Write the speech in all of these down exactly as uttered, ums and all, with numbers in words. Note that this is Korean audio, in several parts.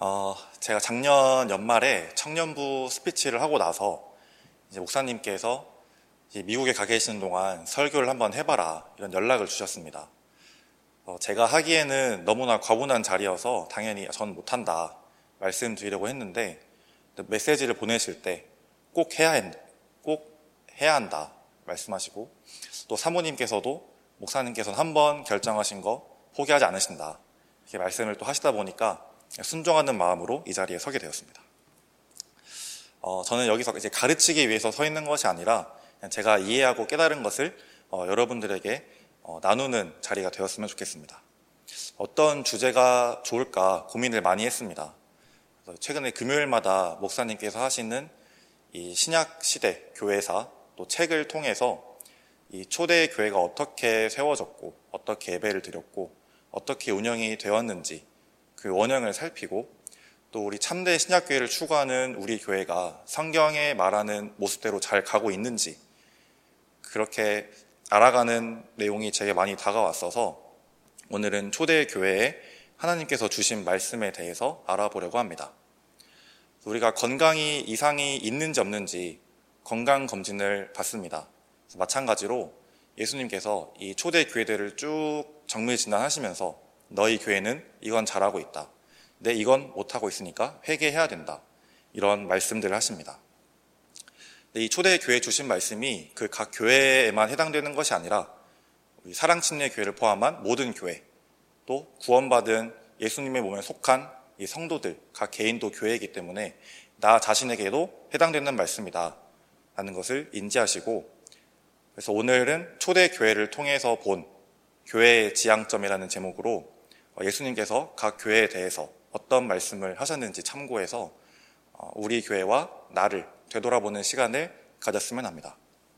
어, 제가 작년 연말에 청년부 스피치를 하고 나서 이제 목사님께서 이제 미국에 가 계시는 동안 설교를 한번 해봐라 이런 연락을 주셨습니다. 어, 제가 하기에는 너무나 과분한 자리여서 당연히 전 못한다 말씀드리려고 했는데 메시지를 보내실 때 꼭 해야, 꼭 해야 한다 말씀하시고 또 사모님께서도 목사님께서는 한번 결정하신 거 포기하지 않으신다 이렇게 말씀을 또 하시다 보니까 순종하는 마음으로 이 자리에 서게 되었습니다. 어, 저는 여기서 이제 가르치기 위해서 서 있는 것이 아니라 그냥 제가 이해하고 깨달은 것을 어, 여러분들에게 어, 나누는 자리가 되었으면 좋겠습니다. 어떤 주제가 좋을까 고민을 많이 했습니다. 그래서 최근에 금요일마다 목사님께서 하시는 이 신약 시대 교회사 또 책을 통해서 이 초대 교회가 어떻게 세워졌고 어떻게 예배를 드렸고 어떻게 운영이 되었는지 그 원형을 살피고 또 우리 참된 신약교회를 추구하는 우리 교회가 성경에 말하는 모습대로 잘 가고 있는지 그렇게 알아가는 내용이 제게 많이 다가왔어서 오늘은 초대 교회에 하나님께서 주신 말씀에 대해서 알아보려고 합니다. 우리가 건강이 이상이 있는지 없는지 건강검진을 받습니다. 마찬가지로 예수님께서 이 초대 교회들을 쭉 정밀진단하시면서 너희 교회는 이건 잘하고 있다. 근데 이건 못하고 있으니까 회개해야 된다. 이런 말씀들을 하십니다. 이 초대 교회에 주신 말씀이 그 각 교회에만 해당되는 것이 아니라 우리 사랑침례 교회를 포함한 모든 교회 또 구원받은 예수님의 몸에 속한 이 성도들, 각 개인도 교회이기 때문에 나 자신에게도 해당되는 말씀이다 라는 것을 인지하시고 그래서 오늘은 초대 교회를 통해서 본 교회의 지향점이라는 제목으로 예수님께서 각 교회에 대해서 어떤 말씀을 하셨는지 참고해서 우리 교회와 나를 되돌아보는 시간을 가졌으면 합니다.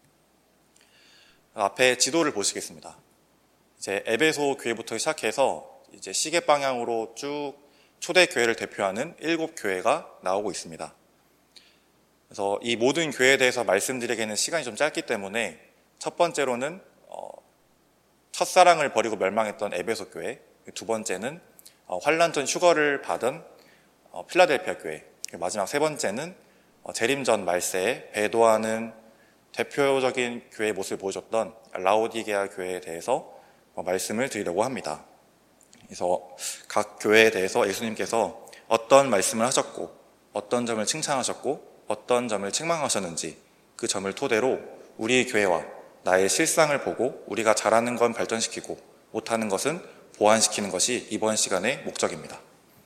앞에 지도를 보시겠습니다. 이제 에베소 교회부터 시작해서 이제 시계 방향으로 쭉 초대 교회를 대표하는 일곱 교회가 나오고 있습니다. 그래서 이 모든 교회에 대해서 말씀드리기에는 시간이 좀 짧기 때문에 첫 번째로는 어, 첫사랑을 버리고 멸망했던 에베소 교회, 두 번째는 어, 환란 전 휴거를 받은 어, 필라델피아 교회, 마지막 세 번째는 어, 재림 전 말세에 배도하는 대표적인 교회의 모습을 보여줬던 라오디게아 교회에 대해서 어, 말씀을 드리려고 합니다. 그래서 각 교회에 대해서 예수님께서 어떤 말씀을 하셨고 어떤 점을 칭찬하셨고 어떤 점을 책망하셨는지 그 점을 토대로 우리 교회와 나의 실상을 보고 우리가 잘하는 건 발전시키고 못하는 것은 보완시키는 것이 이번 시간의 목적입니다.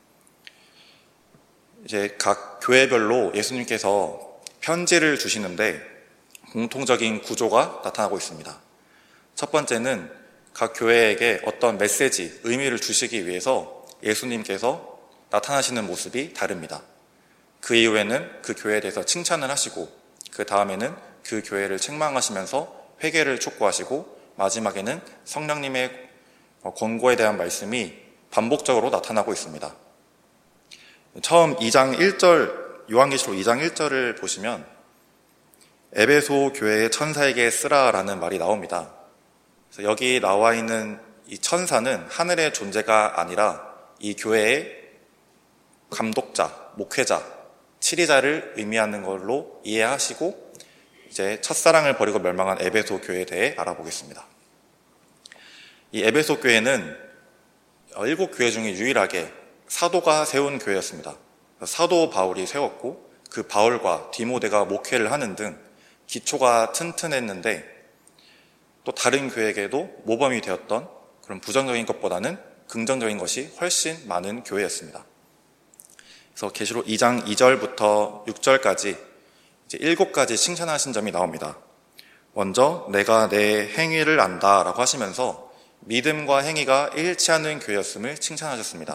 이제 각 교회별로 예수님께서 편지를 주시는데 공통적인 구조가 나타나고 있습니다. 첫 번째는 각 교회에게 어떤 메시지, 의미를 주시기 위해서 예수님께서 나타나시는 모습이 다릅니다. 그 이후에는 그 교회에 대해서 칭찬을 하시고 그 다음에는 그 교회를 책망하시면서 회개를 촉구하시고 마지막에는 성령님의 권고에 대한 말씀이 반복적으로 나타나고 있습니다. 처음 이 장 일 절, 요한계시록 이 장 일 절을 보시면 에베소 교회의 천사에게 쓰라라는 말이 나옵니다. 그래서 여기 나와 있는 이 천사는 하늘의 존재가 아니라 이 교회의 감독자, 목회자, 치리자를 의미하는 걸로 이해하시고 이제 첫사랑을 버리고 멸망한 에베소 교회에 대해 알아보겠습니다. 이 에베소 교회는 일곱 교회 중에 유일하게 사도가 세운 교회였습니다. 사도 바울이 세웠고 그 바울과 디모데가 목회를 하는 등 기초가 튼튼했는데 또 다른 교회에게도 모범이 되었던 그런 부정적인 것보다는 긍정적인 것이 훨씬 많은 교회였습니다. 그래서 계시록 이 장 이 절부터 육 절까지 이제 일곱 가지 칭찬하신 점이 나옵니다. 먼저 내가 내 행위를 안다 라고 하시면서 믿음과 행위가 일치하는 교회였음을 칭찬하셨습니다.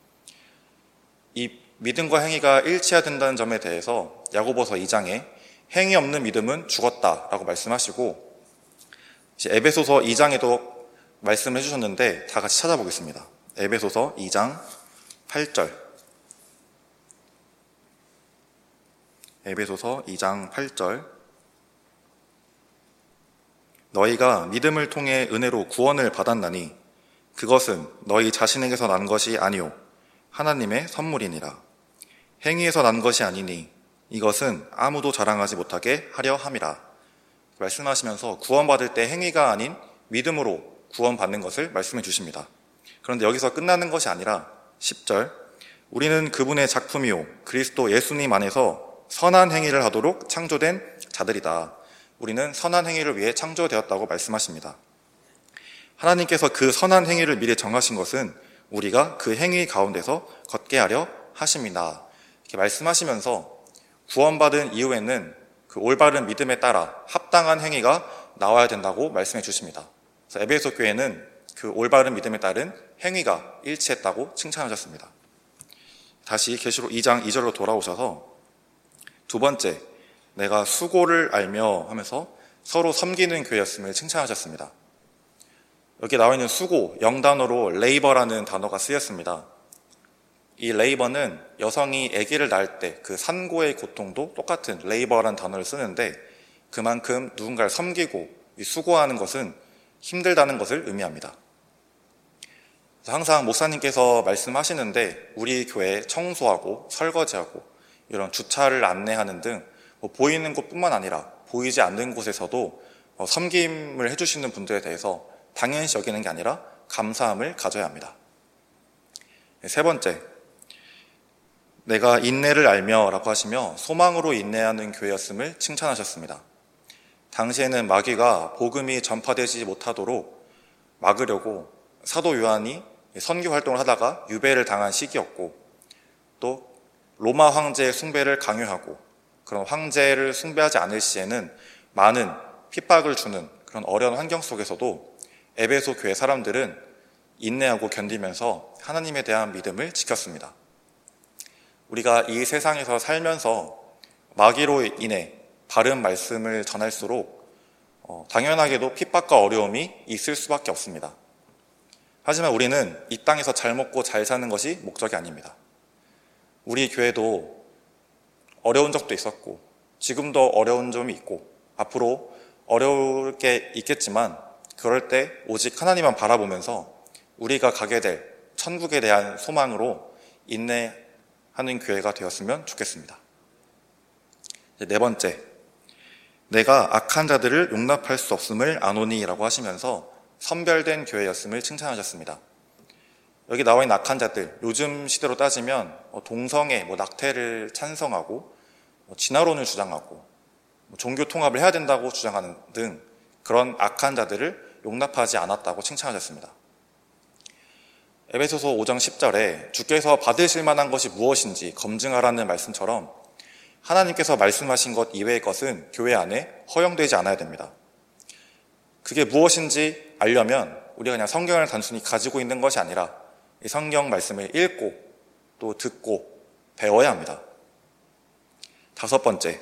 이 믿음과 행위가 일치해야 된다는 점에 대해서 야고보서 이 장에 행위 없는 믿음은 죽었다 라고 말씀하시고 에베소서 이 장에도 말씀해 주셨는데 다 같이 찾아보겠습니다. 에베소서 이 장 팔 절 에베소서 이 장 팔 절 너희가 믿음을 통해 은혜로 구원을 받았나니 그것은 너희 자신에게서 난 것이 아니오 하나님의 선물이니라. 행위에서 난 것이 아니니 이것은 아무도 자랑하지 못하게 하려 함이라. 말씀하시면서 구원받을 때 행위가 아닌 믿음으로 구원받는 것을 말씀해 주십니다. 그런데 여기서 끝나는 것이 아니라 십 절, 우리는 그분의 작품이요 그리스도 예수님 안에서 선한 행위를 하도록 창조된 자들이다. 우리는 선한 행위를 위해 창조되었다고 말씀하십니다. 하나님께서 그 선한 행위를 미리 정하신 것은 우리가 그 행위 가운데서 걷게 하려 하십니다. 이렇게 말씀하시면서 구원받은 이후에는 그 올바른 믿음에 따라 합당한 행위가 나와야 된다고 말씀해 주십니다. 그래서 에베소 교회는 그 올바른 믿음에 따른 행위가 일치했다고 칭찬하셨습니다. 다시 계시록 이 장 이 절로 돌아오셔서 두 번째, 내가 수고를 알며 하면서 서로 섬기는 교회였음을 칭찬하셨습니다. 여기 나와 있는 수고, 영단어로 레이버라는 단어가 쓰였습니다. 이 레이버는 여성이 아기를 낳을 때 그 산고의 고통도 똑같은 레이버라는 단어를 쓰는데 그만큼 누군가를 섬기고 수고하는 것은 힘들다는 것을 의미합니다. 항상 목사님께서 말씀하시는데 우리 교회 청소하고 설거지하고 이런 주차를 안내하는 등 뭐 보이는 곳뿐만 아니라 보이지 않는 곳에서도 섬김을 해주시는 분들에 대해서 당연시 여기는 게 아니라 감사함을 가져야 합니다. 세 번째, 내가 인내를 알며 라고 하시며 소망으로 인내하는 교회였음을 칭찬하셨습니다. 당시에는 마귀가 복음이 전파되지 못하도록 막으려고 사도 요한이 선교 활동을 하다가 유배를 당한 시기였고, 또 로마 황제의 숭배를 강요하고 그런 황제를 숭배하지 않을 시에는 많은 핍박을 주는 그런 어려운 환경 속에서도 에베소 교회 사람들은 인내하고 견디면서 하나님에 대한 믿음을 지켰습니다. 우리가 이 세상에서 살면서 마귀로 인해 바른 말씀을 전할수록 어, 당연하게도 핍박과 어려움이 있을 수밖에 없습니다. 하지만 우리는 이 땅에서 잘 먹고 잘 사는 것이 목적이 아닙니다. 우리 교회도 어려운 적도 있었고 지금도 어려운 점이 있고 앞으로 어려울 게 있겠지만 그럴 때 오직 하나님만 바라보면서 우리가 가게 될 천국에 대한 소망으로 인내하는 교회가 되었으면 좋겠습니다. 네 번째, 내가 악한 자들을 용납할 수 없음을 아노니 라고 하시면서 선별된 교회였음을 칭찬하셨습니다. 여기 나와 있는 악한 자들, 요즘 시대로 따지면 동성애, 뭐 낙태를 찬성하고 뭐 진화론을 주장하고 뭐 종교 통합을 해야 된다고 주장하는 등 그런 악한 자들을 용납하지 않았다고 칭찬하셨습니다. 에베소서 오 장 십 절에 주께서 받으실 만한 것이 무엇인지 검증하라는 말씀처럼 하나님께서 말씀하신 것 이외의 것은 교회 안에 허용되지 않아야 됩니다. 그게 무엇인지 알려면 우리가 그냥 성경을 단순히 가지고 있는 것이 아니라 이 성경 말씀을 읽고 또 듣고 배워야 합니다. 다섯 번째,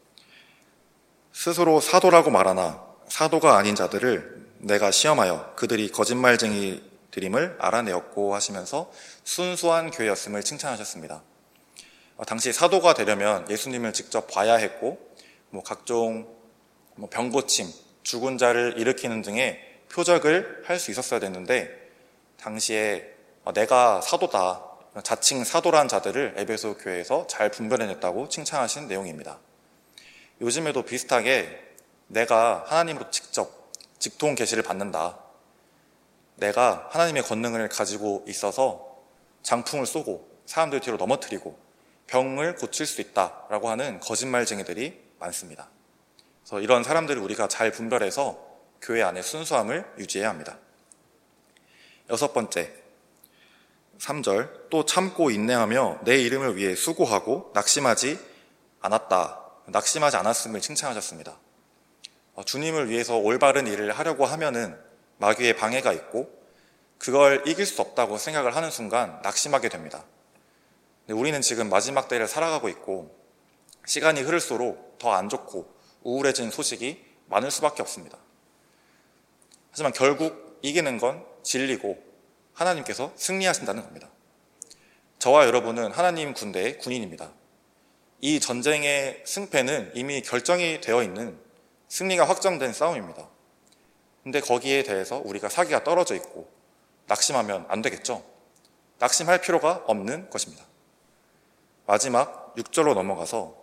스스로 사도라고 말하나 사도가 아닌 자들을 내가 시험하여 그들이 거짓말쟁이들임을 알아내었고 하시면서 순수한 교회였음을 칭찬하셨습니다. 당시 사도가 되려면 예수님을 직접 봐야 했고 뭐 각종 뭐 병고침, 죽은 자를 일으키는 등의 표적을 할 수 있었어야 됐는데 당시에 내가 사도다, 자칭 사도란 자들을 에베소 교회에서 잘 분별해냈다고 칭찬하신 내용입니다. 요즘에도 비슷하게 내가 하나님으로 직접 직통 계시를 받는다, 내가 하나님의 권능을 가지고 있어서 장풍을 쏘고 사람들 뒤로 넘어뜨리고 병을 고칠 수 있다라고 하는 거짓말쟁이들이 많습니다. 그래서 이런 사람들을 우리가 잘 분별해서 교회 안에 순수함을 유지해야 합니다. 여섯 번째, 삼 절, 또 참고 인내하며 내 이름을 위해 수고하고 낙심하지 않았다. 낙심하지 않았음을 칭찬하셨습니다. 주님을 위해서 올바른 일을 하려고 하면은 마귀의 방해가 있고 그걸 이길 수 없다고 생각을 하는 순간 낙심하게 됩니다. 근데 우리는 지금 마지막 때를 살아가고 있고 시간이 흐를수록 더 안 좋고 우울해진 소식이 많을 수밖에 없습니다. 하지만 결국 이기는 건 진리고 하나님께서 승리하신다는 겁니다. 저와 여러분은 하나님 군대의 군인입니다. 이 전쟁의 승패는 이미 결정이 되어 있는 승리가 확정된 싸움입니다. 근데 거기에 대해서 우리가 사기가 떨어져 있고 낙심하면 안 되겠죠? 낙심할 필요가 없는 것입니다. 마지막 육 절로 넘어가서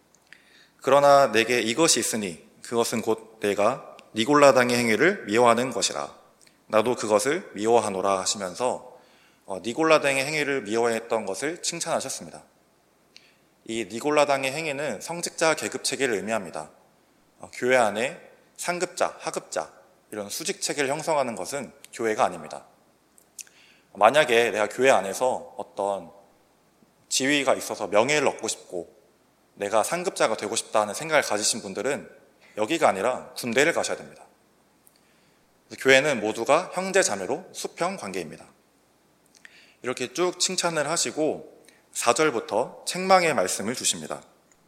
그러나 내게 이것이 있으니 그것은 곧 내가 니골라당의 행위를 미워하는 것이라. 나도 그것을 미워하노라 하시면서 어, 니골라당의 행위를 미워했던 것을 칭찬하셨습니다. 이 니골라당의 행위는 성직자 계급 체계를 의미합니다. 어, 교회 안에 상급자, 하급자 이런 수직 체계를 형성하는 것은 교회가 아닙니다. 만약에 내가 교회 안에서 어떤 지위가 있어서 명예를 얻고 싶고 내가 상급자가 되고 싶다는 생각을 가지신 분들은 여기가 아니라 군대를 가셔야 됩니다. 교회는 모두가 형제 자매로 수평 관계입니다. 이렇게 쭉 칭찬을 하시고 사 절부터 책망의 말씀을 주십니다.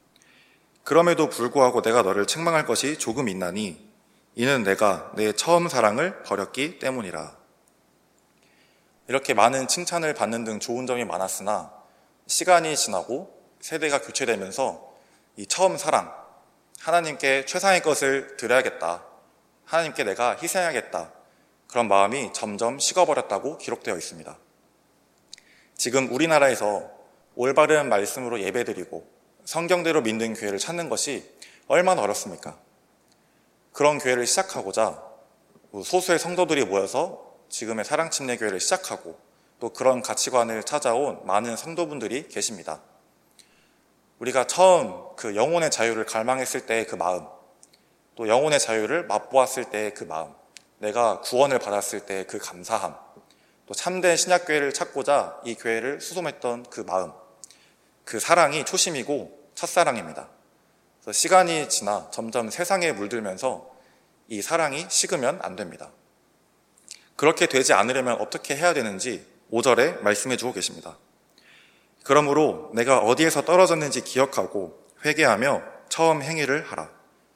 그럼에도 불구하고 내가 너를 책망할 것이 조금 있나니 이는 내가 내 처음 사랑을 버렸기 때문이라. 이렇게 많은 칭찬을 받는 등 좋은 점이 많았으나 시간이 지나고 세대가 교체되면서 이 처음 사랑, 하나님께 최상의 것을 드려야겠다, 하나님께 내가 희생하겠다, 그런 마음이 점점 식어버렸다고 기록되어 있습니다. 지금 우리나라에서 올바른 말씀으로 예배드리고 성경대로 믿는 교회를 찾는 것이 얼마나 어렵습니까? 그런 교회를 시작하고자 소수의 성도들이 모여서 지금의 사랑침례교회를 시작하고 또 그런 가치관을 찾아온 많은 성도분들이 계십니다. 우리가 처음 그 영혼의 자유를 갈망했을 때의 그 마음, 또 영혼의 자유를 맛보았을 때의 그 마음, 내가 구원을 받았을 때의 그 감사함, 또 참된 신약교회를 찾고자 이 교회를 수송했던 그 마음, 그 사랑이 초심이고 첫사랑입니다. 그래서 시간이 지나 점점 세상에 물들면서 이 사랑이 식으면 안 됩니다. 그렇게 되지 않으려면 어떻게 해야 되는지 오 절에 말씀해 주고 계십니다. 그러므로 내가 어디에서 떨어졌는지 기억하고 회개하며 처음 행위를 하라.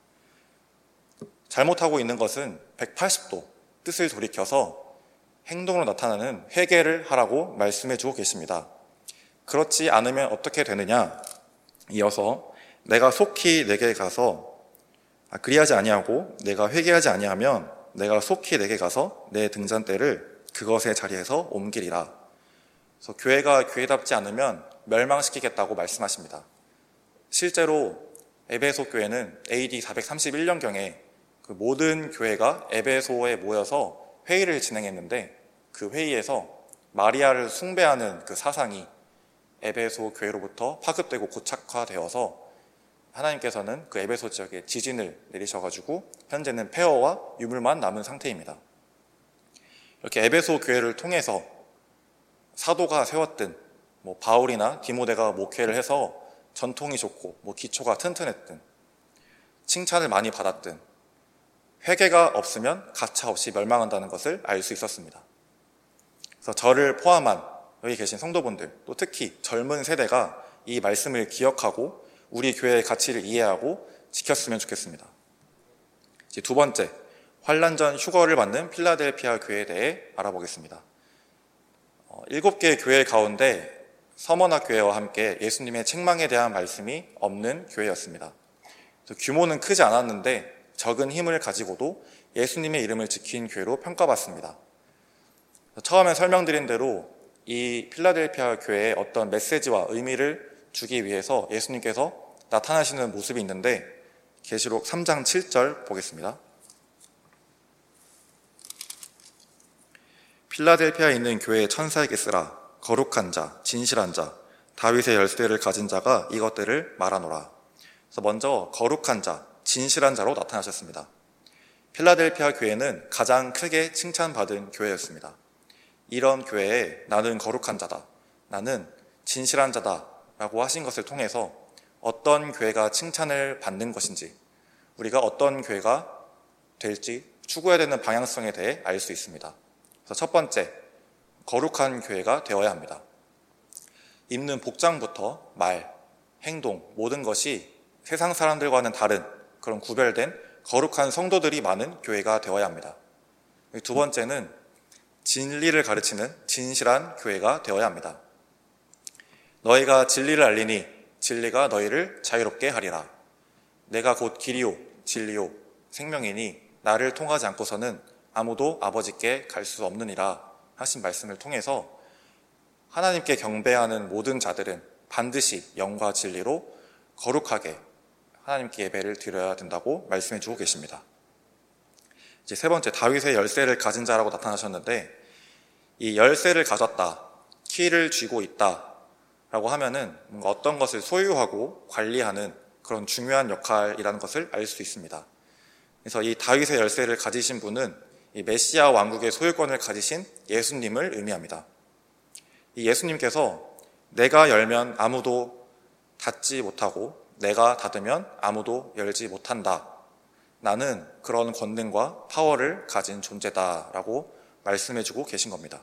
잘못하고 있는 것은 백팔십 도 뜻을 돌이켜서 행동으로 나타나는 회개를 하라고 말씀해 주고 계십니다. 그렇지 않으면 어떻게 되느냐? 이어서 내가 속히 내게 가서 아, 그리하지 아니하고 내가 회개하지 아니하면 내가 속히 내게 가서 내 등잔대를 그것의 자리에서 옮기리라. 그래서 교회가 교회답지 않으면 멸망시키겠다고 말씀하십니다. 실제로 에베소 교회는 에이디 사백삼십일 년경에 그 모든 교회가 에베소에 모여서 회의를 진행했는데 그 회의에서 마리아를 숭배하는 그 사상이 에베소 교회로부터 파급되고 고착화되어서 하나님께서는 그 에베소 지역에 지진을 내리셔가지고 현재는 폐허와 유물만 남은 상태입니다. 이렇게 에베소 교회를 통해서 사도가 세웠든 뭐 바울이나 디모데가 목회를 해서 전통이 좋고 뭐 기초가 튼튼했든 칭찬을 많이 받았든 회개가 없으면 가차없이 멸망한다는 것을 알 수 있었습니다. 그래서 저를 포함한 여기 계신 성도분들, 또 특히 젊은 세대가 이 말씀을 기억하고 우리 교회의 가치를 이해하고 지켰으면 좋겠습니다. 이제 두 번째, 환란 전 휴거를 받는 필라델피아 교회에 대해 알아보겠습니다. 어, 일곱 개의 교회 가운데 서머나 교회와 함께 예수님의 책망에 대한 말씀이 없는 교회였습니다. 규모는 크지 않았는데 적은 힘을 가지고도 예수님의 이름을 지킨 교회로 평가받습니다. 처음에 설명드린 대로 이 필라델피아 교회에 어떤 메시지와 의미를 주기 위해서 예수님께서 나타나시는 모습이 있는데 계시록 삼 장 칠 절 보겠습니다. 필라델피아에 있는 교회의 천사에게 쓰라. 거룩한 자, 진실한 자, 다윗의 열쇠를 가진 자가 이것들을 말하노라. 그래서 먼저 거룩한 자, 진실한 자로 나타나셨습니다. 필라델피아 교회는 가장 크게 칭찬받은 교회였습니다. 이런 교회에 나는 거룩한 자다, 나는 진실한 자다 라고 하신 것을 통해서 어떤 교회가 칭찬을 받는 것인지, 우리가 어떤 교회가 될지 추구해야 되는 방향성에 대해 알 수 있습니다. 그래서 첫 번째, 거룩한 교회가 되어야 합니다. 입는 복장부터 말, 행동, 모든 것이 세상 사람들과는 다른 그런 구별된 거룩한 성도들이 많은 교회가 되어야 합니다. 두 번째는 진리를 가르치는 진실한 교회가 되어야 합니다. 너희가 진리를 알리니 진리가 너희를 자유롭게 하리라. 내가 곧 길이요 진리요 생명이니 나를 통하지 않고서는 아무도 아버지께 갈 수 없느니라 하신 말씀을 통해서 하나님께 경배하는 모든 자들은 반드시 영과 진리로 거룩하게 하나님께 예배를 드려야 된다고 말씀해 주고 계십니다. 이제 세 번째, 다윗의 열쇠를 가진 자라고 나타나셨는데, 이 열쇠를 가졌다, 키를 쥐고 있다 라고 하면은 뭔가 어떤 것을 소유하고 관리하는 그런 중요한 역할이라는 것을 알 수 있습니다. 그래서 이 다윗의 열쇠를 가지신 분은 이 메시아 왕국의 소유권을 가지신 예수님을 의미합니다. 이 예수님께서 내가 열면 아무도 닫지 못하고 내가 닫으면 아무도 열지 못한다, 나는 그런 권능과 파워를 가진 존재다라고 말씀해주고 계신 겁니다.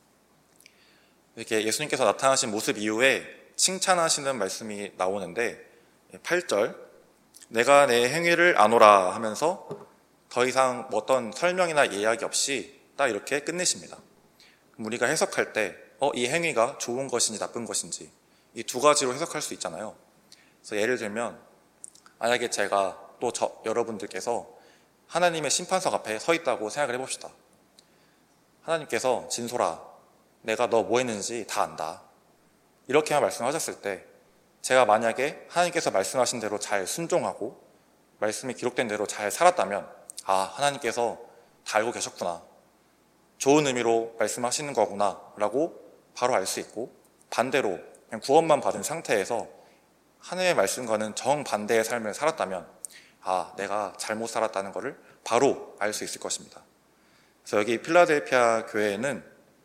이렇게 예수님께서 나타나신 모습 이후에 칭찬하시는 말씀이 나오는데, 팔 절, 내가 내 행위를 아노라 하면서 더 이상 어떤 설명이나 이야기 없이 딱 이렇게 끝내십니다. 우리가 해석할 때 어, 이 행위가 좋은 것인지 나쁜 것인지 이 두 가지로 해석할 수 있잖아요. 그래서 예를 들면 만약에 제가 또 저, 여러분들께서 하나님의 심판석 앞에 서 있다고 생각을 해봅시다. 하나님께서 진솔아, 내가 너 뭐 했는지 다 안다, 이렇게만 말씀하셨을 때 제가 만약에 하나님께서 말씀하신 대로 잘 순종하고 말씀이 기록된 대로 잘 살았다면 아, 하나님께서 다 알고 계셨구나, 좋은 의미로 말씀하시는 거구나 라고 바로 알 수 있고, 반대로 그냥 구원만 받은 상태에서 하나님의 말씀과는 정반대의 삶을 살았다면 아, 내가 잘못 살았다는 것을 바로 알 수 있을 것입니다. 그래서 여기 필라델피아 교회에는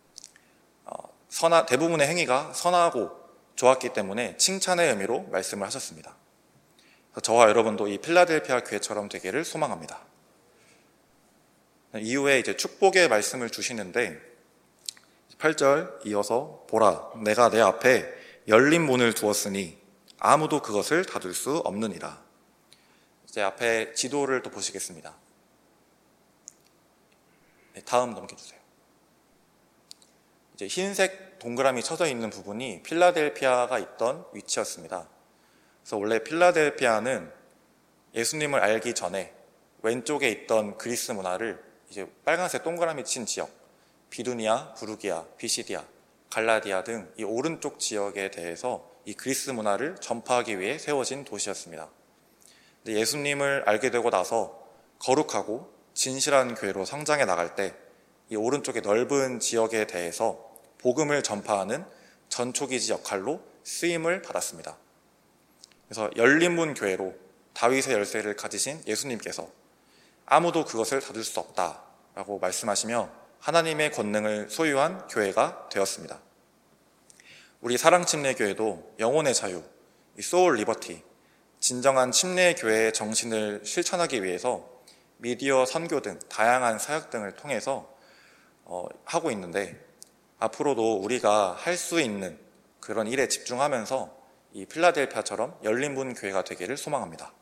선하, 대부분의 행위가 선하고 좋았기 때문에 칭찬의 의미로 말씀을 하셨습니다. 그래서 저와 여러분도 이 필라델피아 교회처럼 되기를 소망합니다. 이후에 이제 축복의 말씀을 주시는데, 팔 절 이어서 보라, 내가 내 앞에 열린 문을 두었으니 아무도 그것을 닫을 수 없느니라. 이제 앞에 지도를 또 보시겠습니다. 네, 다음 넘겨주세요. 이제 흰색 동그라미 쳐져 있는 부분이 필라델피아가 있던 위치였습니다. 그래서 원래 필라델피아는 예수님을 알기 전에 왼쪽에 있던 그리스 문화를 이제 빨간색 동그라미 친 지역, 비두니아, 부르기아, 비시디아, 갈라디아 등 이 오른쪽 지역에 대해서 이 그리스 문화를 전파하기 위해 세워진 도시였습니다. 근데 예수님을 알게 되고 나서 거룩하고 진실한 교회로 성장해 나갈 때 이 오른쪽의 넓은 지역에 대해서 복음을 전파하는 전초기지 역할로 쓰임을 받았습니다. 그래서 열린 문 교회로 다윗의 열쇠를 가지신 예수님께서 아무도 그것을 닫을 수 없다라고 말씀하시며 하나님의 권능을 소유한 교회가 되었습니다. 우리 사랑침례교회도 영혼의 자유, 소울 리버티, 진정한 침례교회의 정신을 실천하기 위해서 미디어 선교 등 다양한 사역 등을 통해서 어, 하고 있는데, 앞으로도 우리가 할 수 있는 그런 일에 집중하면서 이 필라델피아처럼 열린 문 교회가 되기를 소망합니다.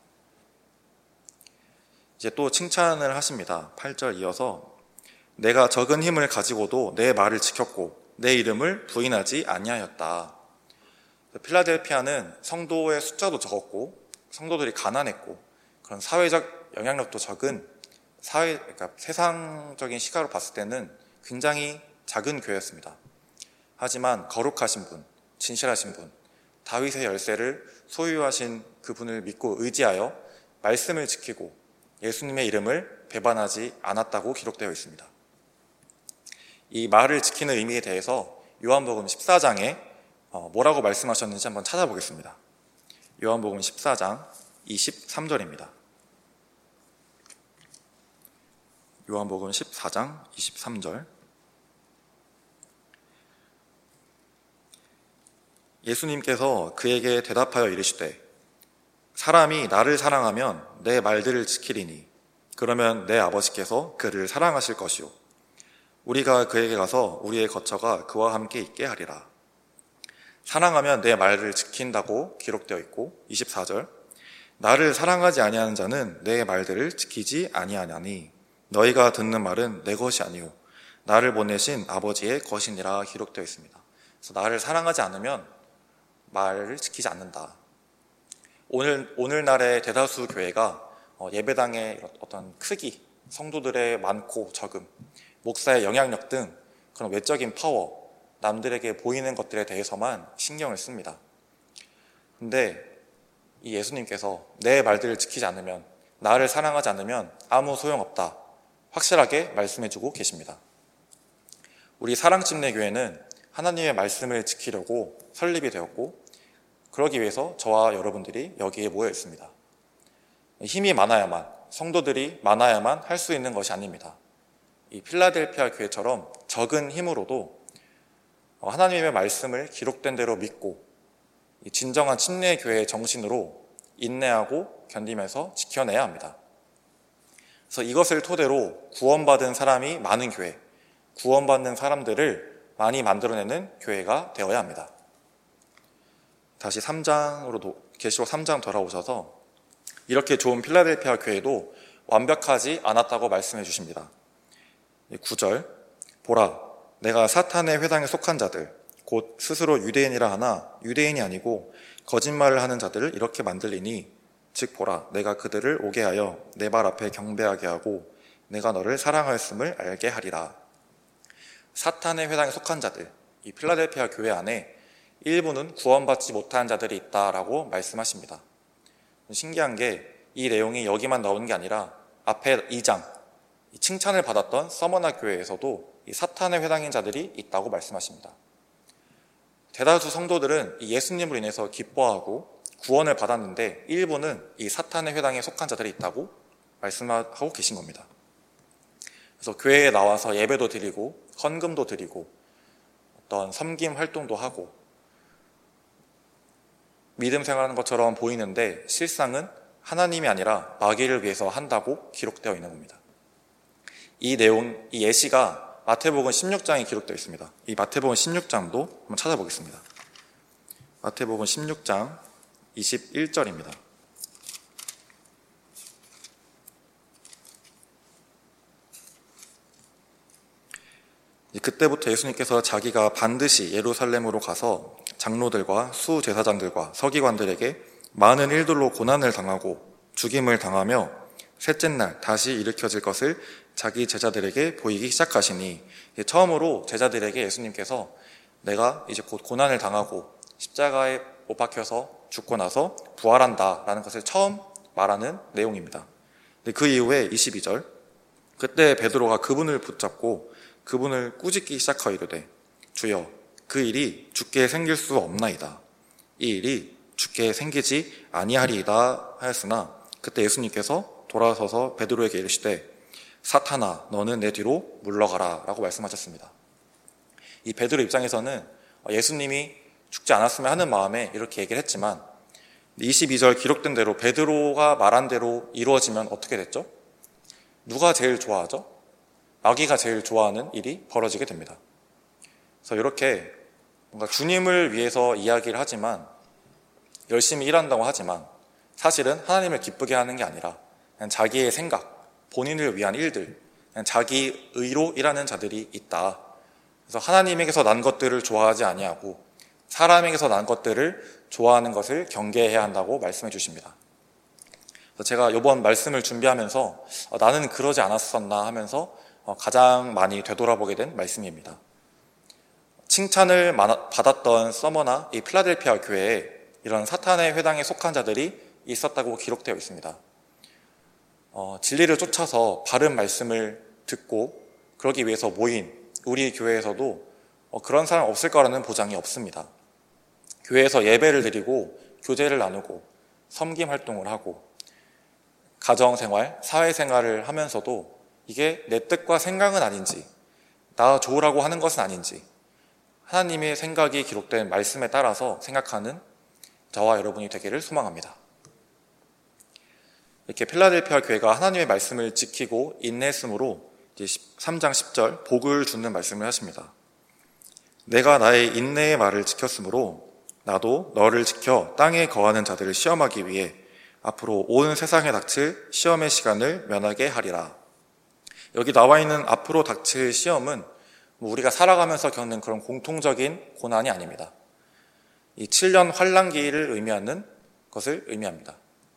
이제 또 칭찬을 하십니다. 팔 절 이어서 내가 적은 힘을 가지고도 내 말을 지켰고 내 이름을 부인하지 아니하였다. 필라델피아는 성도의 숫자도 적었고 성도들이 가난했고 그런 사회적 영향력도 적은 사회, 그러니까 세상적인 시각으로 봤을 때는 굉장히 작은 교회였습니다. 하지만 거룩하신 분, 진실하신 분, 다윗의 열쇠를 소유하신 그분을 믿고 의지하여 말씀을 지키고 예수님의 이름을 배반하지 않았다고 기록되어 있습니다. 이 말을 지키는 의미에 대해서 요한복음 십사 장에 뭐라고 말씀하셨는지 한번 찾아보겠습니다. 요한복음 십사 장 이십삼 절입니다. 요한복음 십사 장 이십삼 절. 예수님께서 그에게 대답하여 이르시되 사람이 나를 사랑하면 내 말들을 지키리니 그러면 내 아버지께서 그를 사랑하실 것이요 우리가 그에게 가서 우리의 거처가 그와 함께 있게 하리라. 사랑하면 내 말을 지킨다고 기록되어 있고, 이십사 절 나를 사랑하지 아니하는 자는 내 말들을 지키지 아니하나니 너희가 듣는 말은 내 것이 아니오 나를 보내신 아버지의 것이니라 기록되어 있습니다. 그래서 나를 사랑하지 않으면 말을 지키지 않는다. 오늘, 오늘날의 대다수 교회가 예배당의 어떤 크기, 성도들의 많고 적음, 목사의 영향력 등 그런 외적인 파워, 남들에게 보이는 것들에 대해서만 신경을 씁니다. 근데 이 예수님께서 내 말들을 지키지 않으면, 나를 사랑하지 않으면 아무 소용없다, 확실하게 말씀해주고 계십니다. 우리 사랑침례교회는 하나님의 말씀을 지키려고 설립이 되었고, 그러기 위해서 저와 여러분들이 여기에 모여 있습니다. 힘이 많아야만, 성도들이 많아야만 할 수 있는 것이 아닙니다. 이 필라델피아 교회처럼 적은 힘으로도 하나님의 말씀을 기록된 대로 믿고 진정한 침례교회의 정신으로 인내하고 견디면서 지켜내야 합니다. 그래서 이것을 토대로 구원받은 사람이 많은 교회, 구원받는 사람들을 많이 만들어내는 교회가 되어야 합니다. 다시 삼 장으로, 계시록 삼 장 돌아오셔서 이렇게 좋은 필라델피아 교회도 완벽하지 않았다고 말씀해 주십니다. 구 절, 보라, 내가 사탄의 회당에 속한 자들, 곧 스스로 유대인이라 하나 유대인이 아니고 거짓말을 하는 자들을 이렇게 만들리니, 즉 보라, 내가 그들을 오게 하여 내 발 앞에 경배하게 하고 내가 너를 사랑하였음을 알게 하리라. 사탄의 회당에 속한 자들, 이 필라델피아 교회 안에 일부는 구원받지 못한 자들이 있다라고 말씀하십니다. 신기한 게 이 내용이 여기만 나오는 게 아니라 앞에 이 장, 칭찬을 받았던 서머나 교회에서도 이 사탄의 회당인 자들이 있다고 말씀하십니다. 대다수 성도들은 이 예수님으로 인해서 기뻐하고 구원을 받았는데 일부는 이 사탄의 회당에 속한 자들이 있다고 말씀하고 계신 겁니다. 그래서 교회에 나와서 예배도 드리고 헌금도 드리고 어떤 섬김 활동도 하고 믿음 생활하는 것처럼 보이는데 실상은 하나님이 아니라 마귀를 위해서 한다고 기록되어 있는 겁니다. 이 내용, 이 예시가 마태복음 십육 장에 기록되어 있습니다. 이 마태복음 십육 장도 한번 찾아보겠습니다. 마태복음 십육 장 이십일 절입니다. 그때부터 예수님께서 자기가 반드시 예루살렘으로 가서 장로들과 수제사장들과 서기관들에게 많은 일들로 고난을 당하고 죽임을 당하며 셋째 날 다시 일으켜질 것을 자기 제자들에게 보이기 시작하시니, 처음으로 제자들에게 예수님께서 내가 이제 곧 고난을 당하고 십자가에 못 박혀서 죽고 나서 부활한다 라는 것을 처음 말하는 내용입니다. 그 이후에 이십이 절, 그때 베드로가 그분을 붙잡고 그분을 꾸짖기 시작하여 이르되 주여, 그 일이 주께 생길 수 없나이다. 이 일이 주께 생기지 아니하리이다 하였으나, 그때 예수님께서 돌아서서 베드로에게 이르시되 사탄아, 너는 내 뒤로 물러가라 라고 말씀하셨습니다. 이 베드로 입장에서는 예수님이 죽지 않았으면 하는 마음에 이렇게 얘기를 했지만, 이십이 절 기록된 대로 베드로가 말한 대로 이루어지면 어떻게 됐죠? 누가 제일 좋아하죠? 마귀가 제일 좋아하는 일이 벌어지게 됩니다. 그래서 이렇게 뭔가 주님을 위해서 이야기를 하지만, 열심히 일한다고 하지만 사실은 하나님을 기쁘게 하는 게 아니라 그냥 자기의 생각, 본인을 위한 일들, 그냥 자기 의로 일하는 자들이 있다. 그래서 하나님에게서 난 것들을 좋아하지 아니하고 사람에게서 난 것들을 좋아하는 것을 경계해야 한다고 말씀해 주십니다. 그래서 제가 이번 말씀을 준비하면서 어, 나는 그러지 않았었나 하면서 어, 가장 많이 되돌아보게 된 말씀입니다. 칭찬을 받았던 서머나 이 필라델피아 교회에 이런 사탄의 회당에 속한 자들이 있었다고 기록되어 있습니다. 어, 진리를 쫓아서 바른 말씀을 듣고 그러기 위해서 모인 우리 교회에서도 어, 그런 사람 없을 거라는 보장이 없습니다. 교회에서 예배를 드리고 교제를 나누고 섬김 활동을 하고 가정생활, 사회생활을 하면서도 이게 내 뜻과 생각은 아닌지, 나 좋으라고 하는 것은 아닌지, 하나님의 생각이 기록된 말씀에 따라서 생각하는 저와 여러분이 되기를 소망합니다. 이렇게 필라델피아 교회가 하나님의 말씀을 지키고 인내했으므로 이제 삼 장 십 절 복을 주는 말씀을 하십니다. 내가 나의 인내의 말을 지켰으므로 나도 너를 지켜 땅에 거하는 자들을 시험하기 위해 앞으로 온 세상에 닥칠 시험의 시간을 면하게 하리라. 여기 나와 있는 앞으로 닥칠 시험은 우리가 살아가면서 겪는 그런 공통적인 고난이 아닙니다. 이 칠 년 환난기를 의미하는 것을 의미합니다.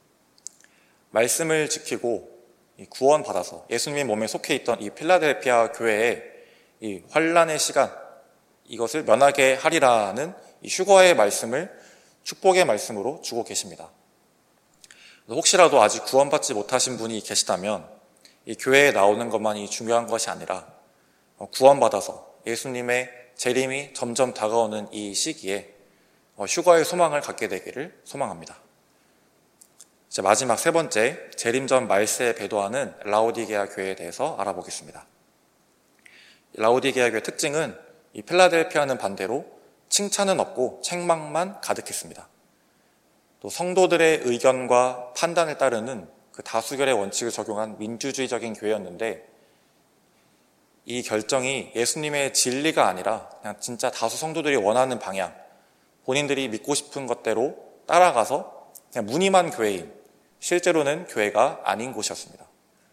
말씀을 지키고 구원받아서 예수님의 몸에 속해 있던 이 필라델피아 교회의 이 환난의 시간, 이것을 면하게 하리라는 이 휴거의 말씀을 축복의 말씀으로 주고 계십니다. 혹시라도 아직 구원받지 못하신 분이 계시다면 이 교회에 나오는 것만이 중요한 것이 아니라 구원받아서 예수님의 재림이 점점 다가오는 이 시기에 휴거의 소망을 갖게 되기를 소망합니다. 이제 마지막 세 번째, 재림 전 말세에 배도하는 라오디게아 교회에 대해서 알아보겠습니다. 라오디게아 교회의 특징은 이 필라델피아는 반대로 칭찬은 없고 책망만 가득했습니다. 또 성도들의 의견과 판단을 따르는 그 다수결의 원칙을 적용한 민주주의적인 교회였는데, 이 결정이 예수님의 진리가 아니라 그냥 진짜 다수 성도들이 원하는 방향, 본인들이 믿고 싶은 것대로 따라가서 그냥 무늬만 교회인, 실제로는 교회가 아닌 곳이었습니다.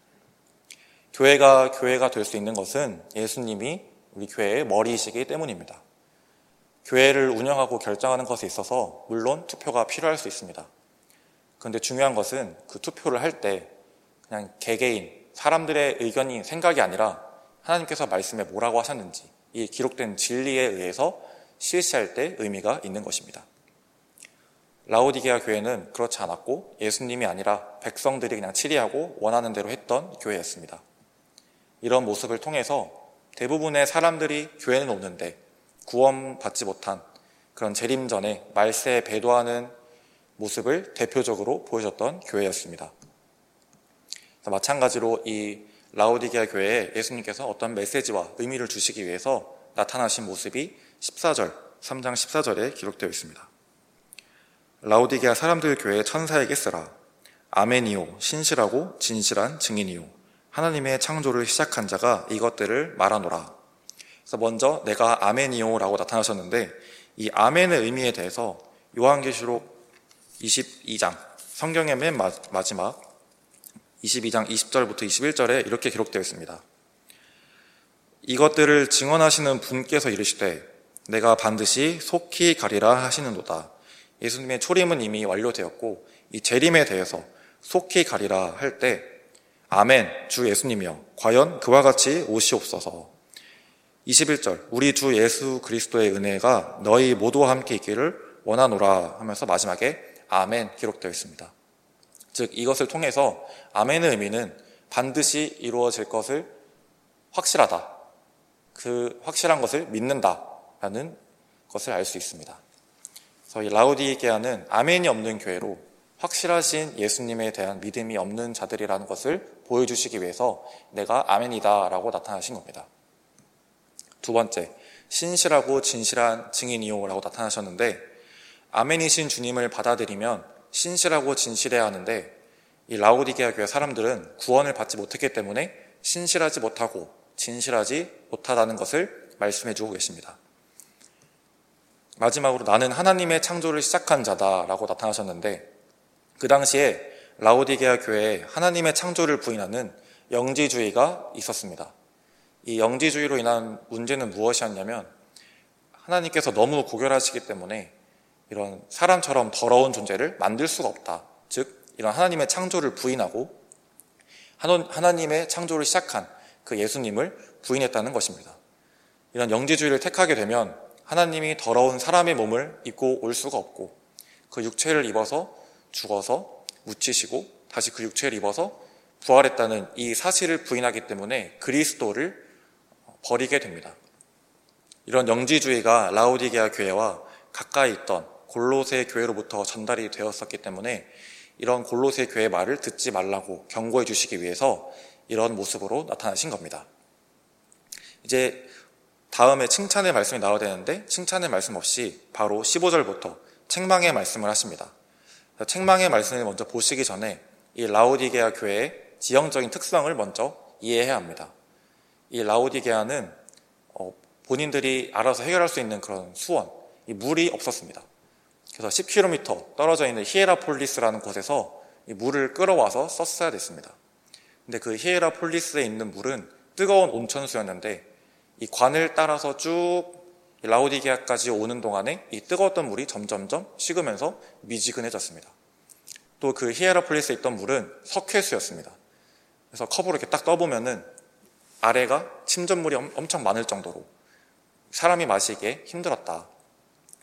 교회가 교회가 될 수 있는 것은 예수님이 우리 교회의 머리이시기 때문입니다. 교회를 운영하고 결정하는 것에 있어서 물론 투표가 필요할 수 있습니다. 그런데 중요한 것은 그 투표를 할 때 그냥 개개인 사람들의 의견이 생각이 아니라 하나님께서 말씀에 뭐라고 하셨는지 이 기록된 진리에 의해서 실시할 때 의미가 있는 것입니다. 라오디게아 교회는 그렇지 않았고 예수님이 아니라 백성들이 그냥 치리하고 원하는 대로 했던 교회였습니다. 이런 모습을 통해서 대부분의 사람들이 교회는 오는데 구원받지 못한 그런 재림 전에 말세에 배도하는 모습을 대표적으로 보여줬던 교회였습니다. 마찬가지로 이 라오디게아 교회에 예수님께서 어떤 메시지와 의미를 주시기 위해서 나타나신 모습이 십사 절, 삼 장 십사 절에 기록되어 있습니다. 라오디게아 사람들 교회의 천사에게 쓰라. 아멘이요, 신실하고 진실한 증인이요, 하나님의 창조를 시작한 자가 이것들을 말하노라. 그래서 먼저 내가 아멘이요라고 나타나셨는데, 이 아멘의 의미에 대해서 요한계시록 이십이 장, 성경의 맨 마지막 이십이 장 이십 절부터 이십일 절에 이렇게 기록되어 있습니다. 이것들을 증언하시는 분께서 이르시되 내가 반드시 속히 가리라 하시는도다. 예수님의 초림은 이미 완료되었고 이 재림에 대해서 속히 가리라 할 때 아멘, 주 예수님이여 과연 그와 같이 오시옵소서. 이십일 절, 우리 주 예수 그리스도의 은혜가 너희 모두와 함께 있기를 원하노라 하면서 마지막에 아멘 기록되어 있습니다. 즉 이것을 통해서 아멘의 의미는 반드시 이루어질 것을 확실하다, 그 확실한 것을 믿는다라는 것을 알 수 있습니다. 그래서 이 라오디게아는 아멘이 없는 교회로 확실하신 예수님에 대한 믿음이 없는 자들이라는 것을 보여주시기 위해서 내가 아멘이다 라고 나타나신 겁니다. 두 번째, 신실하고 진실한 증인이요 라고 나타나셨는데, 아멘이신 주님을 받아들이면 신실하고 진실해야 하는데 이 라오디게아 교회 사람들은 구원을 받지 못했기 때문에 신실하지 못하고 진실하지 못하다는 것을 말씀해 주고 계십니다. 마지막으로 나는 하나님의 창조를 시작한 자다 라고 나타나셨는데, 그 당시에 라오디게아 교회에 하나님의 창조를 부인하는 영지주의가 있었습니다. 이 영지주의로 인한 문제는 무엇이었냐면, 하나님께서 너무 고결하시기 때문에 이런 사람처럼 더러운 존재를 만들 수가 없다. 즉 이런 하나님의 창조를 부인하고 하나님의 창조를 시작한 그 예수님을 부인했다는 것입니다. 이런 영지주의를 택하게 되면 하나님이 더러운 사람의 몸을 입고 올 수가 없고 그 육체를 입어서 죽어서 묻히시고 다시 그 육체를 입어서 부활했다는 이 사실을 부인하기 때문에 그리스도를 버리게 됩니다. 이런 영지주의가 라오디게아 교회와 가까이 있던 골로새 교회로부터 전달이 되었었기 때문에 이런 골로새 교회의 말을 듣지 말라고 경고해 주시기 위해서 이런 모습으로 나타나신 겁니다. 이제 다음에 칭찬의 말씀이 나와야 되는데 칭찬의 말씀 없이 바로 십오 절부터 책망의 말씀을 하십니다. 책망의 말씀을 먼저 보시기 전에 이 라오디게아 교회의 지형적인 특성을 먼저 이해해야 합니다. 이 라오디게아는 본인들이 알아서 해결할 수 있는 그런 수원, 이 물이 없었습니다. 그래서 십 킬로미터 떨어져 있는 히에라폴리스라는 곳에서 이 물을 끌어와서 썼어야 됐습니다. 근데 그 히에라폴리스에 있는 물은 뜨거운 온천수였는데 이 관을 따라서 쭉 라오디게아까지 오는 동안에 이 뜨거웠던 물이 점점점 식으면서 미지근해졌습니다. 또 그 히에라폴리스에 있던 물은 석회수였습니다. 그래서 컵으로 이렇게 딱 떠보면은 아래가 침전물이 엄청 많을 정도로 사람이 마시기에 힘들었다.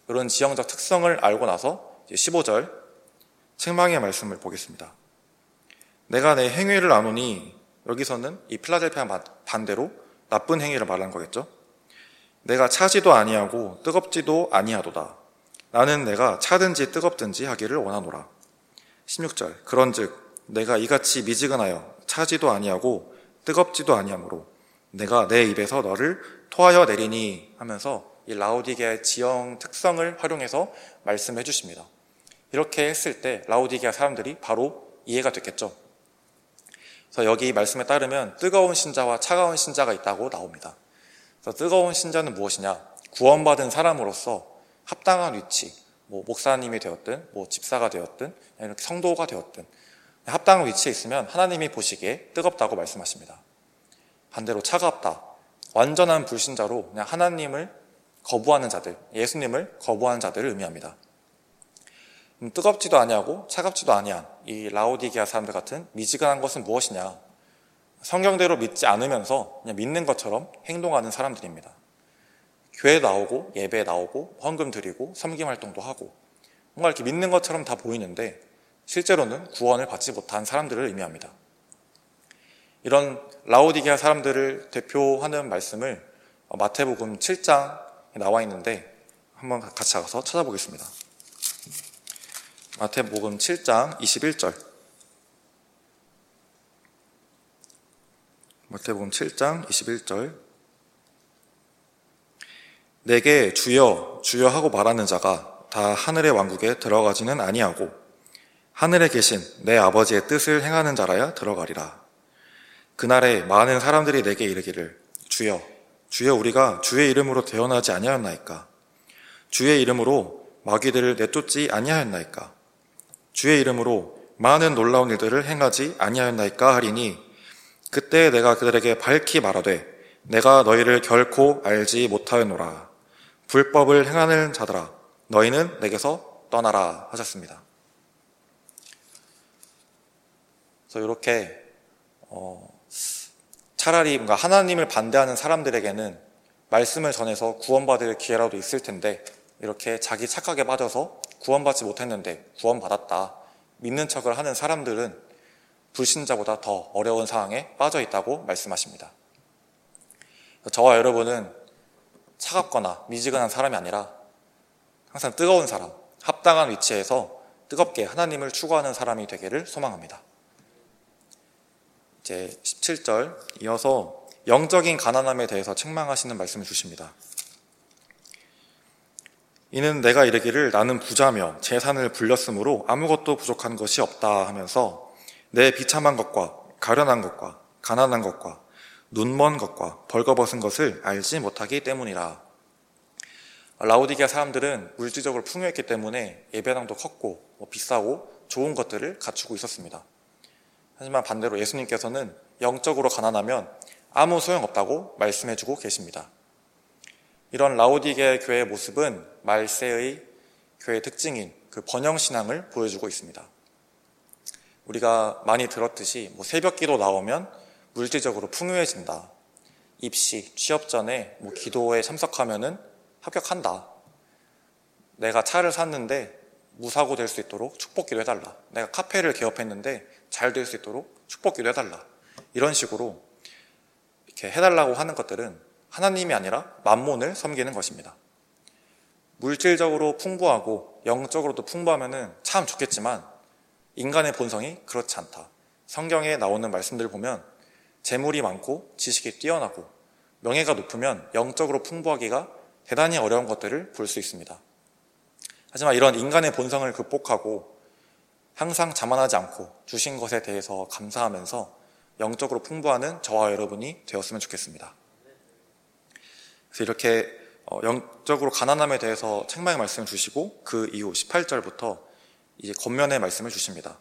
이런 지형적 특성을 알고 나서 이제 십오 절 책망의 말씀을 보겠습니다. 내가 내 행위를 아노니, 여기서는 이 필라델피아 반대로 나쁜 행위를 말하는 거겠죠. 내가 차지도 아니하고 뜨겁지도 아니하도다. 나는 내가 차든지 뜨겁든지 하기를 원하노라. 십육 절 그런즉 내가 이같이 미지근하여 차지도 아니하고 뜨겁지도 아니하므로 내가 내 입에서 너를 토하여 내리니 하면서 이 라오디게아의 지형 특성을 활용해서 말씀해 주십니다. 이렇게 했을 때 라오디게아 사람들이 바로 이해가 됐겠죠. 그래서 여기 말씀에 따르면 뜨거운 신자와 차가운 신자가 있다고 나옵니다. 그래서 뜨거운 신자는 무엇이냐? 구원받은 사람으로서 합당한 위치, 뭐 목사님이 되었든 뭐 집사가 되었든 이렇게 성도가 되었든 합당한 위치에 있으면 하나님이 보시기에 뜨겁다고 말씀하십니다. 반대로 차갑다, 완전한 불신자로 그냥 하나님을 거부하는 자들, 예수님을 거부하는 자들을 의미합니다. 음, 뜨겁지도 아니하고 차갑지도 아니한 이 라오디게아 사람들 같은 미지근한 것은 무엇이냐? 성경대로 믿지 않으면서 그냥 믿는 것처럼 행동하는 사람들입니다. 교회 나오고 예배 나오고 헌금 드리고 섬김 활동도 하고 뭔가 이렇게 믿는 것처럼 다 보이는데 실제로는 구원을 받지 못한 사람들을 의미합니다. 이런 라오디게아 사람들을 대표하는 말씀을 마태복음 칠 장에 나와 있는데 한번 같이 가서 찾아보겠습니다. 마태복음 칠 장 이십일 절. 마태복음 칠 장 이십일 절. 내게 주여 주여 하고 말하는 자가 다 하늘의 왕국에 들어가지는 아니하고 하늘에 계신 내 아버지의 뜻을 행하는 자라야 들어가리라. 그날에 많은 사람들이 내게 이르기를 주여 주여 우리가 주의 이름으로 대언하지 아니하였나이까? 주의 이름으로 마귀들을 내쫓지 아니하였나이까? 주의 이름으로 많은 놀라운 일들을 행하지 아니하였나이까 하리니 그때 내가 그들에게 밝히 말하되 내가 너희를 결코 알지 못하였노라. 불법을 행하는 자들아 너희는 내게서 떠나라 하셨습니다. 그래서 이렇게 어, 차라리 뭔가 하나님을 반대하는 사람들에게는 말씀을 전해서 구원받을 기회라도 있을 텐데 이렇게 자기 착각에 빠져서 구원받지 못했는데 구원받았다 믿는 척을 하는 사람들은 불신자보다 더 어려운 상황에 빠져 있다고 말씀하십니다. 저와 여러분은 차갑거나 미지근한 사람이 아니라 항상 뜨거운 사람, 합당한 위치에서 뜨겁게 하나님을 추구하는 사람이 되기를 소망합니다. 이제 십칠 절 이어서 영적인 가난함에 대해서 책망하시는 말씀을 주십니다. 이는 내가 이르기를 나는 부자며 재산을 불렸으므로 아무것도 부족한 것이 없다 하면서 내 비참한 것과 가련한 것과 가난한 것과 눈먼 것과 벌거벗은 것을 알지 못하기 때문이라. 라오디게아 사람들은 물질적으로 풍요했기 때문에 예배당도 컸고 뭐 비싸고 좋은 것들을 갖추고 있었습니다. 하지만 반대로 예수님께서는 영적으로 가난하면 아무 소용없다고 말씀해주고 계십니다. 이런 라오디게아 교회의 모습은 말세의 교회의 특징인 그 번영신앙을 보여주고 있습니다. 우리가 많이 들었듯이 뭐 새벽기도 나오면 물질적으로 풍요해진다. 입시, 취업 전에 뭐 기도에 참석하면은 합격한다. 내가 차를 샀는데 무사고 될 수 있도록 축복기도 해달라. 내가 카페를 개업했는데 잘 될 수 있도록 축복기도 해달라. 이런 식으로 이렇게 해달라고 하는 것들은 하나님이 아니라 만몬을 섬기는 것입니다. 물질적으로 풍부하고 영적으로도 풍부하면은 참 좋겠지만 인간의 본성이 그렇지 않다. 성경에 나오는 말씀들을 보면 재물이 많고 지식이 뛰어나고 명예가 높으면 영적으로 풍부하기가 대단히 어려운 것들을 볼 수 있습니다. 하지만 이런 인간의 본성을 극복하고 항상 자만하지 않고 주신 것에 대해서 감사하면서 영적으로 풍부하는 저와 여러분이 되었으면 좋겠습니다. 그래서 이렇게 영적으로 가난함에 대해서 책망의 말씀을 주시고 그 이후 십팔 절부터 이제 권면의 말씀을 주십니다.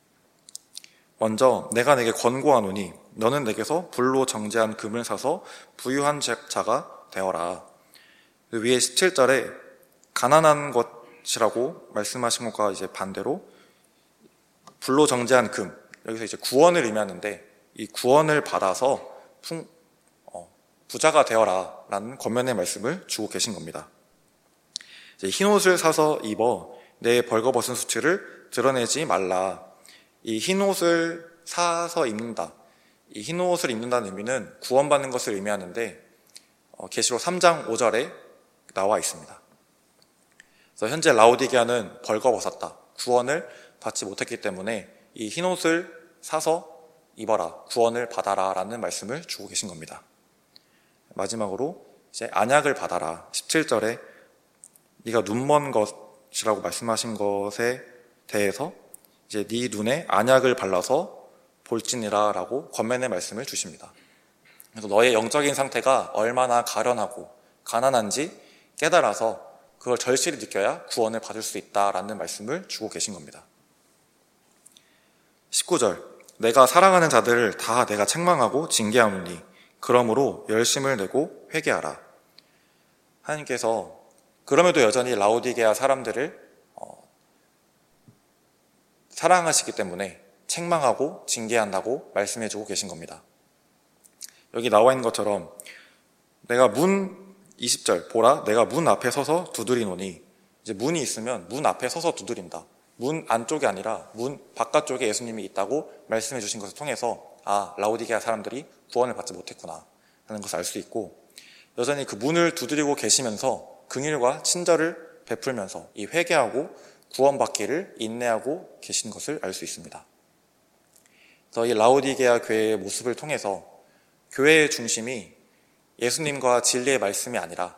먼저 내가 내게 권고하노니 너는 내게서 불로 정제한 금을 사서 부유한 자가 되어라. 위에 십칠 절에 가난한 것이라고 말씀하신 것과 이제 반대로 불로 정제한 금, 여기서 이제 구원을 의미하는데 이 구원을 받아서 풍, 어, 부자가 되어라 라는 권면의 말씀을 주고 계신 겁니다. 흰옷을 사서 입어 내 벌거벗은 수치를 드러내지 말라. 이 흰옷을 사서 입는다. 이 흰옷을 입는다는 의미는 구원받는 것을 의미하는데 어, 계시록 삼 장 오 절에 나와 있습니다. 그래서 현재 라오디게아는 벌거벗었다. 구원을 받지 못했기 때문에 이 흰옷을 사서 입어라. 구원을 받아라. 라는 말씀을 주고 계신 겁니다. 마지막으로 이제 안약을 받아라. 십칠 절에 네가 눈먼 것이라고 말씀하신 것에 대해서 이제 네 눈에 안약을 발라서 볼지니라 라고 권면의 말씀을 주십니다. 그래서 너의 영적인 상태가 얼마나 가련하고 가난한지 깨달아서 그걸 절실히 느껴야 구원을 받을 수 있다라는 말씀을 주고 계신 겁니다. 십구 절 내가 사랑하는 자들을 다 내가 책망하고 징계하노니 그러므로 열심을 내고 회개하라. 하나님께서 그럼에도 여전히 라오디게아 사람들을 어, 사랑하시기 때문에 책망하고 징계한다고 말씀해주고 계신 겁니다. 여기 나와 있는 것처럼 내가 문 이십 절 보라 내가 문 앞에 서서 두드리노니 이제 문이 있으면 문 앞에 서서 두드린다. 문 안쪽이 아니라 문 바깥쪽에 예수님이 있다고 말씀해 주신 것을 통해서 아 라오디게아 사람들이 구원을 받지 못했구나 하는 것을 알 수 있고 여전히 그 문을 두드리고 계시면서 긍휼과 친절을 베풀면서 이 회개하고 구원받기를 인내하고 계신 것을 알 수 있습니다. 그래서 이 라오디게아 교회의 모습을 통해서 교회의 중심이 예수님과 진리의 말씀이 아니라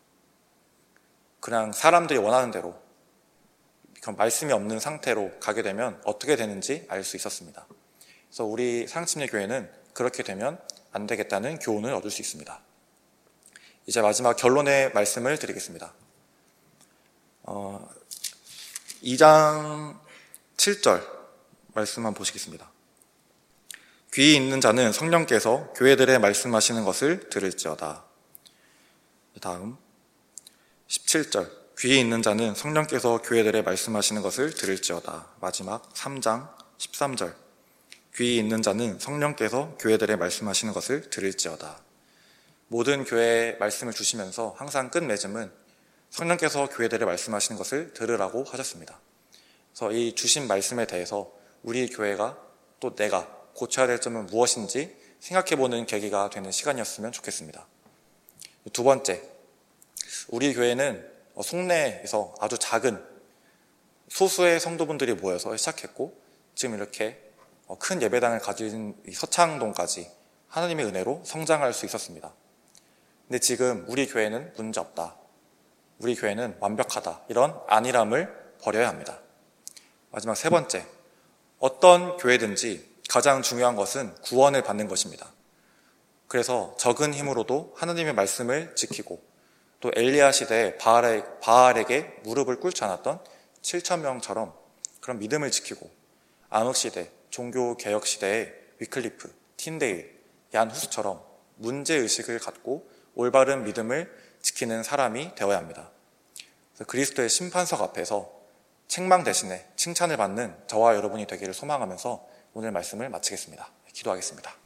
그냥 사람들이 원하는 대로 그런 말씀이 없는 상태로 가게 되면 어떻게 되는지 알 수 있었습니다. 그래서 우리 사랑침례 교회는 그렇게 되면 안 되겠다는 교훈을 얻을 수 있습니다. 이제 마지막 결론의 말씀을 드리겠습니다. 어, 이 장 칠 절 말씀만 보시겠습니다. 귀 있는 자는 성령께서 교회들에 말씀하시는 것을 들을지어다. 다음 십칠 절 귀 있는 자는 성령께서 교회들에 말씀하시는 것을 들을지어다. 마지막 삼 장 십삼 절 귀 있는 자는 성령께서 교회들에 말씀하시는 것을 들을지어다. 모든 교회에 말씀을 주시면서 항상 끝맺음은 성령께서 교회들에 말씀하시는 것을 들으라고 하셨습니다. 그래서 이 주신 말씀에 대해서 우리 교회가 또 내가 고쳐야 될 점은 무엇인지 생각해보는 계기가 되는 시간이었으면 좋겠습니다. 두 번째, 우리 교회는 속내에서 아주 작은 소수의 성도분들이 모여서 시작했고 지금 이렇게 큰 예배당을 가진 서창동까지 하나님의 은혜로 성장할 수 있었습니다. 근데 지금 우리 교회는 문제없다. 우리 교회는 완벽하다. 이런 안일함을 버려야 합니다. 마지막 세 번째, 어떤 교회든지 가장 중요한 것은 구원을 받는 것입니다. 그래서 적은 힘으로도 하나님의 말씀을 지키고 또 엘리야 시대에 바알에, 바알에게 무릎을 꿇지 않았던 칠천 명처럼 그런 믿음을 지키고 안옥 시대, 종교개혁 시대의 위클리프, 틴데일, 얀 후스처럼 문제의식을 갖고 올바른 믿음을 지키는 사람이 되어야 합니다. 그래서 그리스도의 심판석 앞에서 책망 대신에 칭찬을 받는 저와 여러분이 되기를 소망하면서 오늘 말씀을 마치겠습니다. 기도하겠습니다.